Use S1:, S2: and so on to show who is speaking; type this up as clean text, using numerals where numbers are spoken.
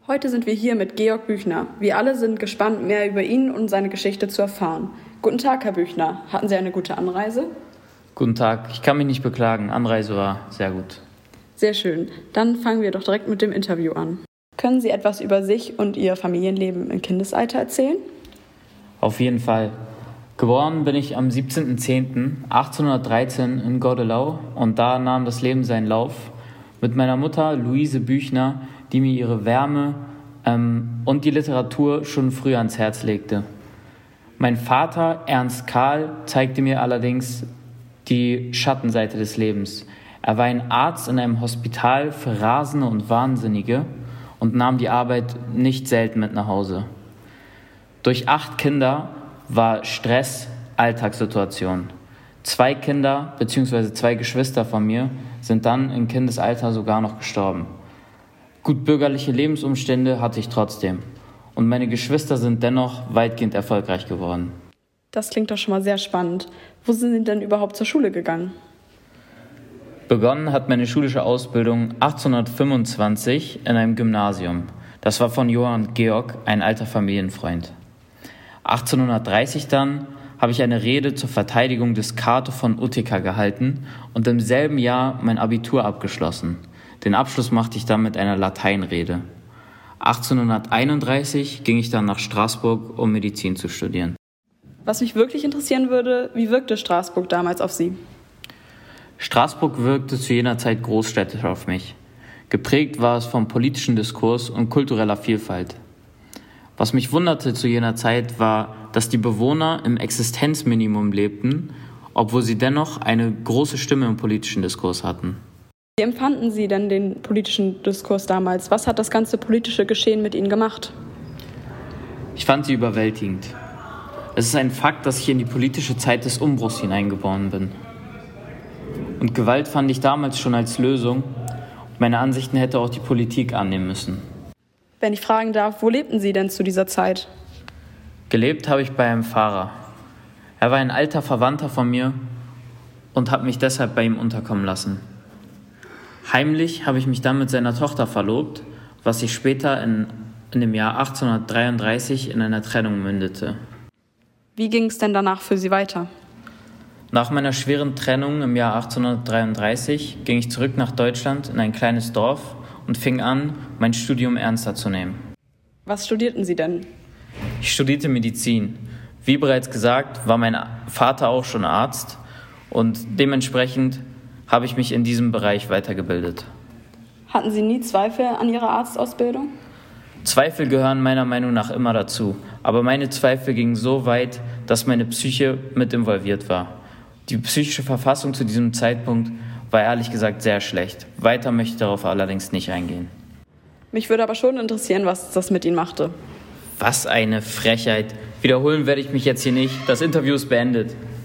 S1: Heute sind wir hier mit Georg Büchner. Wir alle sind gespannt, mehr über ihn und seine Geschichte zu erfahren. Guten Tag, Herr Büchner. Hatten Sie eine gute Anreise?
S2: Guten Tag. Ich kann mich nicht beklagen. Anreise war sehr gut.
S1: Sehr schön. Dann fangen wir doch direkt mit dem Interview an. Können Sie etwas über sich und Ihr Familienleben im Kindesalter erzählen?
S2: Auf jeden Fall. Geboren bin ich am 17.10.1813 in Gordelau und da nahm das Leben seinen Lauf mit meiner Mutter Luise Büchner, die mir ihre Wärme und die Literatur schon früh ans Herz legte. Mein Vater, Ernst Karl, zeigte mir allerdings die Schattenseite des Lebens. Er war ein Arzt in einem Hospital für Rasende und Wahnsinnige und nahm die Arbeit nicht selten mit nach Hause. Durch 8 Kinder war Stress Alltagssituation. 2 Kinder bzw. 2 Geschwister von mir sind dann im Kindesalter sogar noch gestorben. Gut bürgerliche Lebensumstände hatte ich trotzdem. Und meine Geschwister sind dennoch weitgehend erfolgreich geworden.
S1: Das klingt doch schon mal sehr spannend. Wo sind Sie denn überhaupt zur Schule gegangen?
S2: Begonnen hat meine schulische Ausbildung 1825 in einem Gymnasium. Das war von Johann Georg, ein alter Familienfreund. 1830 dann habe ich eine Rede zur Verteidigung des Cato von Utica gehalten und im selben Jahr mein Abitur abgeschlossen. Den Abschluss machte ich dann mit einer Lateinrede. 1831 ging ich dann nach Straßburg, um Medizin zu studieren.
S1: Was mich wirklich interessieren würde, wie wirkte Straßburg damals auf Sie?
S2: Straßburg wirkte zu jener Zeit großstädtisch auf mich. Geprägt war es vom politischen Diskurs und kultureller Vielfalt. Was mich wunderte zu jener Zeit war, dass die Bewohner im Existenzminimum lebten, obwohl sie dennoch eine große Stimme im politischen Diskurs hatten.
S1: Wie empfanden Sie denn den politischen Diskurs damals? Was hat das ganze politische Geschehen mit Ihnen gemacht?
S2: Ich fand sie überwältigend. Es ist ein Fakt, dass ich in die politische Zeit des Umbruchs hineingeboren bin. Und Gewalt fand ich damals schon als Lösung. Meine Ansichten hätte auch die Politik annehmen müssen.
S1: Wenn ich fragen darf, wo lebten Sie denn zu dieser Zeit?
S2: Gelebt habe ich bei einem Pfarrer. Er war ein alter Verwandter von mir und habe mich deshalb bei ihm unterkommen lassen. Heimlich habe ich mich dann mit seiner Tochter verlobt, was sich später in dem Jahr 1833 in einer Trennung mündete.
S1: Wie ging es denn danach für Sie weiter?
S2: Nach meiner schweren Trennung im Jahr 1833 ging ich zurück nach Deutschland in ein kleines Dorf und fing an, mein Studium ernster zu nehmen.
S1: Was studierten Sie denn?
S2: Ich studierte Medizin. Wie bereits gesagt, war mein Vater auch schon Arzt und dementsprechend habe ich mich in diesem Bereich weitergebildet.
S1: Hatten Sie nie Zweifel an Ihrer Arztausbildung?
S2: Zweifel gehören meiner Meinung nach immer dazu, aber meine Zweifel gingen so weit, dass meine Psyche mit involviert war. Die psychische Verfassung zu diesem Zeitpunkt war ehrlich gesagt sehr schlecht. Weiter möchte ich darauf allerdings nicht eingehen.
S1: Mich würde aber schon interessieren, was das mit Ihnen machte.
S2: Was eine Frechheit. Wiederholen werde ich mich jetzt hier nicht. Das Interview ist beendet.